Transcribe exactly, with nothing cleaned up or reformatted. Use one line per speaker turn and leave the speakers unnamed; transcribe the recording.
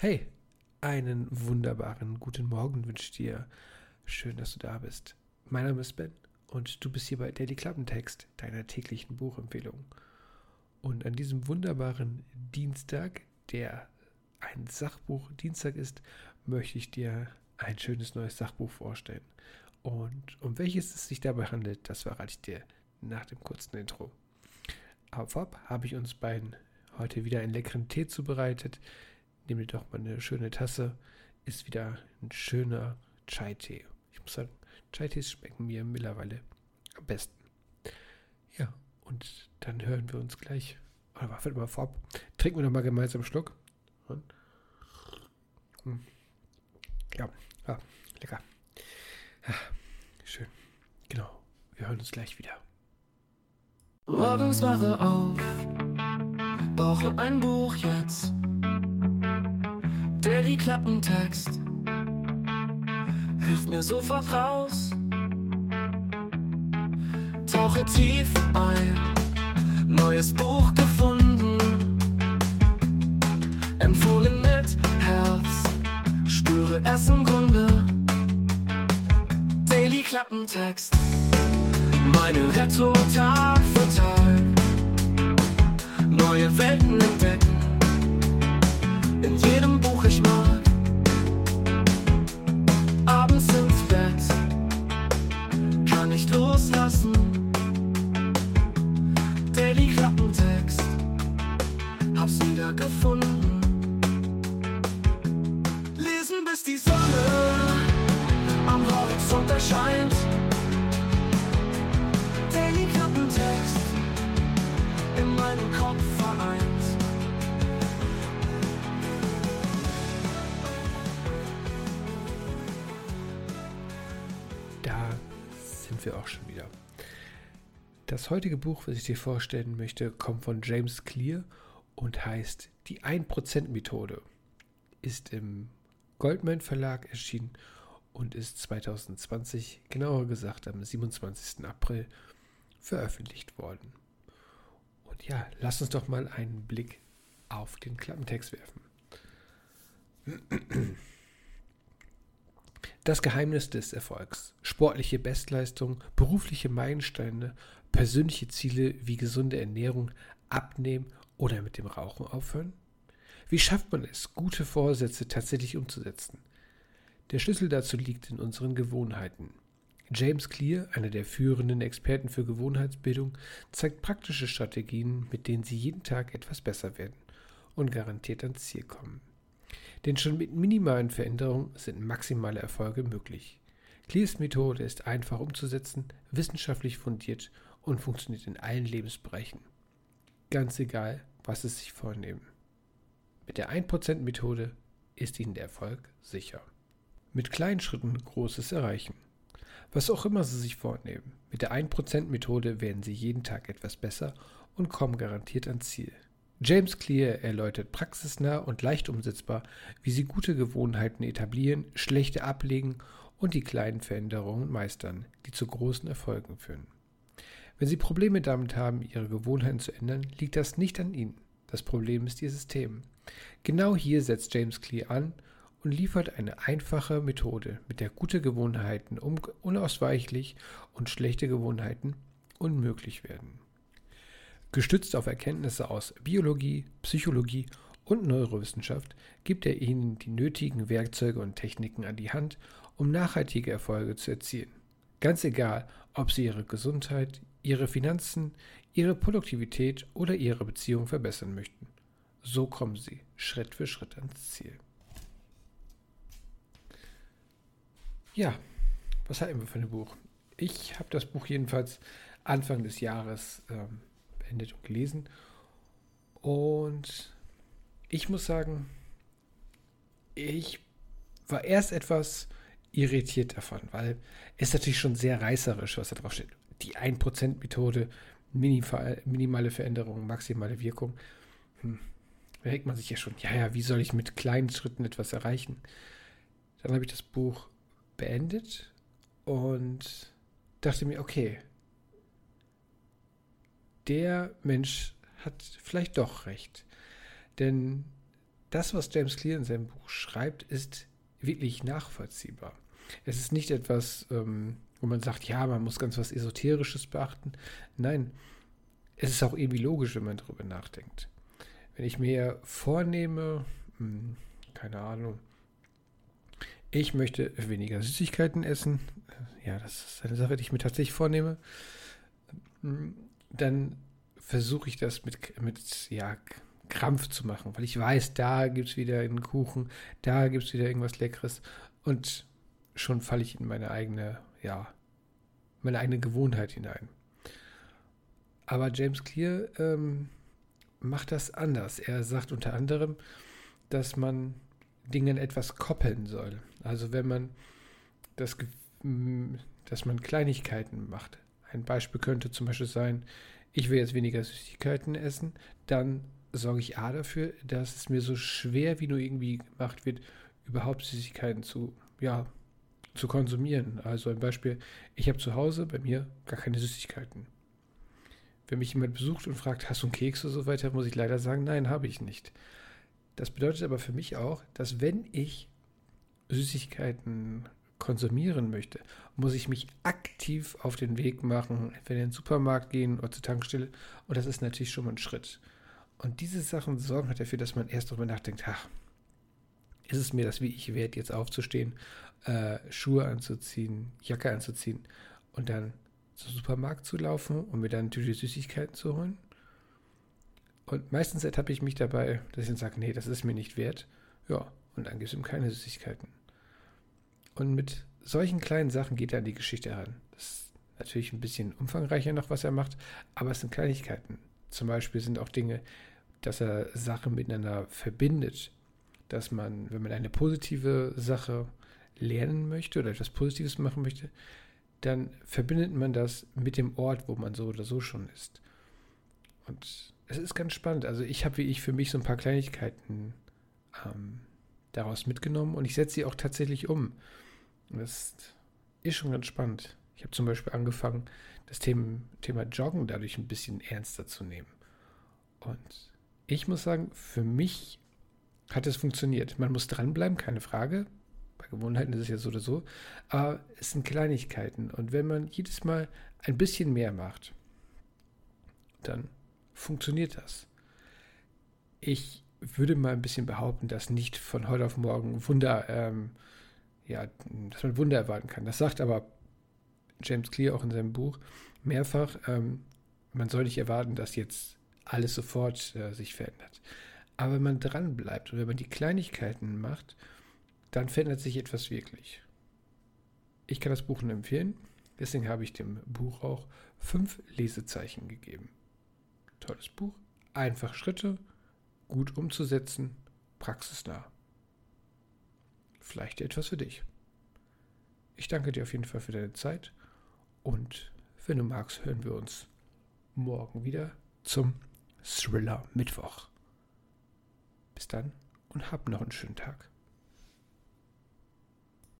Hey, einen wunderbaren guten Morgen wünsche ich dir. Schön, dass du da bist. Mein Name ist Ben und du bist hier bei Daily Klappentext, deiner täglichen Buchempfehlung. Und an diesem wunderbaren Dienstag, der ein Sachbuch-Dienstag ist, möchte ich dir ein schönes neues Sachbuch vorstellen. Und um welches es sich dabei handelt, das verrate ich dir nach dem kurzen Intro. Aber vorab habe ich uns beiden heute wieder einen leckeren Tee zubereitet. Nimm dir doch mal eine schöne Tasse. Ist wieder ein schöner Chai-Tee. Ich muss sagen, Chai-Tees schmecken mir mittlerweile am besten. Ja, und dann hören wir uns gleich. Oder warte mal vorab. Trinken wir noch mal gemeinsam einen Schluck. Ja, ja, lecker. Ja, schön. Genau. Wir hören uns gleich wieder.
Morgens wache auf, brauche ein Buch jetzt. Daily Klappentext hilft mir sofort raus. Tauche tief ein, neues Buch gefunden. Empfohlen mit Herz, spüre es im Grunde. Daily Klappentext, meine Rettung Tag für Tag. Neue Welten entdecken, in jedem Buch ich mag. Abends ins Bett, kann nicht loslassen. Daily Klappentext, hab's wieder gefunden. Lesen bis die Sonne am Horizont erscheint. Daily Klappentext, in meinem Kopf vereint.
Da sind wir auch schon wieder. Das heutige Buch, was ich dir vorstellen möchte, kommt von James Clear und heißt Die ein Prozent Methode. Ist im Goldman Verlag erschienen und ist zwanzig zwanzig, genauer gesagt am siebenundzwanzigsten April, veröffentlicht worden. Und ja, lass uns doch mal einen Blick auf den Klappentext werfen. Das Geheimnis des Erfolgs. Sportliche Bestleistung, berufliche Meilensteine, persönliche Ziele wie gesunde Ernährung, Abnehmen oder mit dem Rauchen aufhören? Wie schafft man es, gute Vorsätze tatsächlich umzusetzen? Der Schlüssel dazu liegt in unseren Gewohnheiten. James Clear, einer der führenden Experten für Gewohnheitsbildung, zeigt praktische Strategien, mit denen Sie jeden Tag etwas besser werden und garantiert ans Ziel kommen. Denn schon mit minimalen Veränderungen sind maximale Erfolge möglich. Clears Methode ist einfach umzusetzen, wissenschaftlich fundiert und funktioniert in allen Lebensbereichen. Ganz egal, was Sie sich vornehmen. Mit der ein Prozent Methode ist Ihnen der Erfolg sicher. Mit kleinen Schritten Großes erreichen. Was auch immer Sie sich vornehmen, mit der ein Prozent Methode werden Sie jeden Tag etwas besser und kommen garantiert ans Ziel. James Clear erläutert praxisnah und leicht umsetzbar, wie Sie gute Gewohnheiten etablieren, schlechte ablegen und die kleinen Veränderungen meistern, die zu großen Erfolgen führen. Wenn Sie Probleme damit haben, Ihre Gewohnheiten zu ändern, liegt das nicht an Ihnen. Das Problem ist Ihr System. Genau hier setzt James Clear an und liefert eine einfache Methode, mit der gute Gewohnheiten unausweichlich und schlechte Gewohnheiten unmöglich werden. Gestützt auf Erkenntnisse aus Biologie, Psychologie und Neurowissenschaft gibt er Ihnen die nötigen Werkzeuge und Techniken an die Hand, um nachhaltige Erfolge zu erzielen. Ganz egal, ob Sie Ihre Gesundheit, Ihre Finanzen, Ihre Produktivität oder Ihre Beziehung verbessern möchten. So kommen Sie Schritt für Schritt ans Ziel. Ja, was halten wir von dem Buch? Ich habe das Buch jedenfalls Anfang des Jahres ähm, beendet und gelesen. Und ich muss sagen, ich war erst etwas irritiert davon, weil es natürlich schon sehr reißerisch, was da drauf steht. Die ein Prozent Methode, minimale Veränderung, maximale Wirkung. Hm. Da denkt man sich ja schon, ja, ja, wie soll ich mit kleinen Schritten etwas erreichen? Dann habe ich das Buch beendet und dachte mir, okay, der Mensch hat vielleicht doch recht. Denn das, was James Clear in seinem Buch schreibt, ist wirklich nachvollziehbar. Es ist nicht etwas, ähm, wo man sagt, ja, man muss ganz was Esoterisches beachten. Nein, es ist auch irgendwie logisch, wenn man darüber nachdenkt. Wenn ich mir vornehme, mh, keine Ahnung, ich möchte weniger Süßigkeiten essen, ja, das ist eine Sache, die ich mir tatsächlich vornehme, dann versuche ich das mit, mit ja, Krampf zu machen, weil ich weiß, da gibt es wieder einen Kuchen, da gibt es wieder irgendwas Leckeres und schon falle ich in meine eigene, ja, meine eigene Gewohnheit hinein. Aber James Clear ähm, macht das anders. Er sagt unter anderem, dass man Dingen etwas koppeln soll. Also wenn man das, dass man Kleinigkeiten macht. Ein Beispiel könnte zum Beispiel sein, ich will jetzt weniger Süßigkeiten essen, dann sorge ich A dafür, dass es mir so schwer wie nur irgendwie gemacht wird, überhaupt Süßigkeiten zu, ja, zu konsumieren. Also ein Beispiel, ich habe zu Hause bei mir gar keine Süßigkeiten. Wenn mich jemand besucht und fragt, hast du einen Keks oder so weiter, muss ich leider sagen, nein, habe ich nicht. Das bedeutet aber für mich auch, dass wenn ich Süßigkeiten konsumieren möchte, muss ich mich aktiv auf den Weg machen, entweder in den Supermarkt gehen oder zur Tankstelle. Und das ist natürlich schon mal ein Schritt. Und diese Sachen sorgen halt dafür, dass man erst darüber nachdenkt, ach, ist es mir das wie ich wert, jetzt aufzustehen, äh, Schuhe anzuziehen, Jacke anzuziehen und dann zum Supermarkt zu laufen und mir dann natürlich Süßigkeiten zu holen? Und meistens ertappe ich mich dabei, dass ich dann sage, nee, das ist mir nicht wert. Ja, und dann gibt es eben keine Süßigkeiten. Und mit solchen kleinen Sachen geht er an die Geschichte heran. Das ist natürlich ein bisschen umfangreicher noch, was er macht, aber es sind Kleinigkeiten. Zum Beispiel sind auch Dinge, dass er Sachen miteinander verbindet. Dass man, wenn man eine positive Sache lernen möchte oder etwas Positives machen möchte, dann verbindet man das mit dem Ort, wo man so oder so schon ist. Und es ist ganz spannend. Also ich habe wie ich für mich so ein paar Kleinigkeiten ähm, daraus mitgenommen und ich setze sie auch tatsächlich um. Und das ist schon ganz spannend. Ich habe zum Beispiel angefangen, das Thema, Thema Joggen dadurch ein bisschen ernster zu nehmen. Und ich muss sagen, für mich hat es funktioniert. Man muss dranbleiben, keine Frage. Bei Gewohnheiten ist es ja so oder so. Aber es sind Kleinigkeiten. Und wenn man jedes Mal ein bisschen mehr macht, dann funktioniert das. Ich würde mal ein bisschen behaupten, dass nicht von heute auf morgen Wunder, ähm, ja, dass man Wunder erwarten kann. Das sagt aber James Clear auch in seinem Buch mehrfach. Ähm, man soll nicht erwarten, dass jetzt alles sofort äh, sich verändert. Aber wenn man dran bleibt und wenn man die Kleinigkeiten macht, dann verändert sich etwas wirklich. Ich kann das Buch nur empfehlen. Deswegen habe ich dem Buch auch fünf Lesezeichen gegeben. Tolles Buch, einfach Schritte, gut umzusetzen, praxisnah. Vielleicht etwas für dich. Ich danke dir auf jeden Fall für deine Zeit und wenn du magst, hören wir uns morgen wieder zum Thriller Mittwoch. Bis dann und hab noch einen schönen Tag.